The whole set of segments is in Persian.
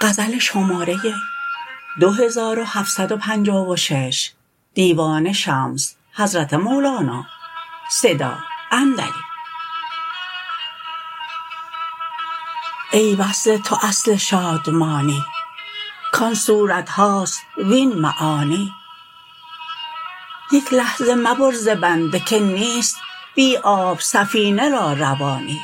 ای وصل تو اصل شادمانی کان صورت هاست وین معانی یک لحظه مبر ز بنده که نیست بی آب سفینه را روانی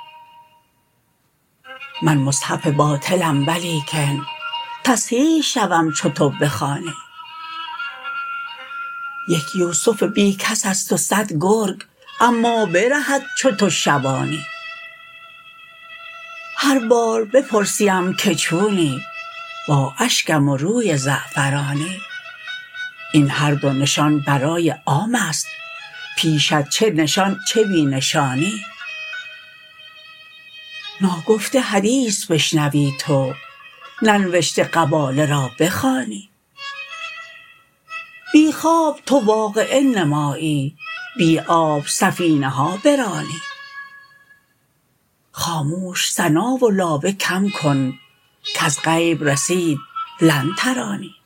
من مصحف باطلم ولیکن تصحیح شوم چو تو بخوانی یک یوسف بی کس است و صد گرگ اما برهد چو تو شبانی هر بار بپرسیم که چونی با اشکم و روی زعفرانی این هر دو نشان برای عام است پیشت چه نشان چه بی نشانی ناگفته حدیث بشنوی تو ننوشته قباله را بخوانی بی خواب تو واقعه نمایی بی آب سفینه ها برانی خاموش ثنا و لابه کم کن کز غیب رسید لن ترانی